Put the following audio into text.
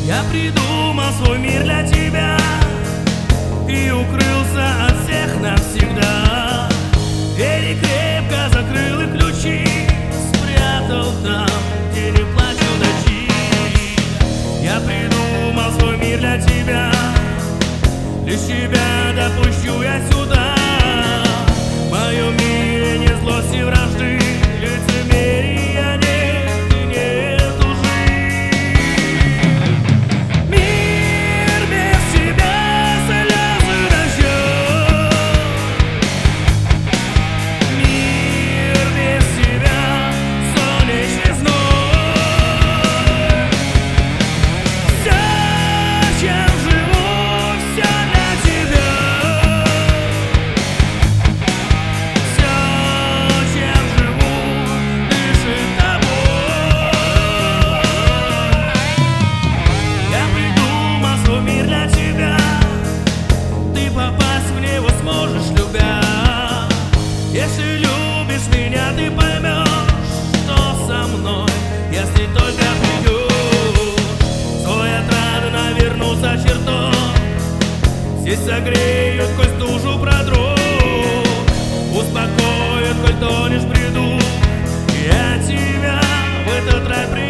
Я придумал свой мир для тебя и укрылся от всех навсегда. Двери крепко закрыл и ключи спрятал там, где не плачут ночи. Я придумал свой мир для тебя, лишь тебя допущу я сюда. В моем мире нет злости, вражды, лицемерия нет и нет лжи. Мир без тебя слезы дождем. Мир без тебя солнечный зной. Все, чем живу, все для тебя. Все, чем живу, дышит тобой. Я придумал свой мир для тебя, ты попасть в него сможешь, любя. Если любишь меня, ты поймешь, что со мной, если только придешь. Свой отрадно вернуться чертог, здесь согреют, коль стужу продрог, успокоят, коль тонешь в бреду. Я тебя в этот рай приведу.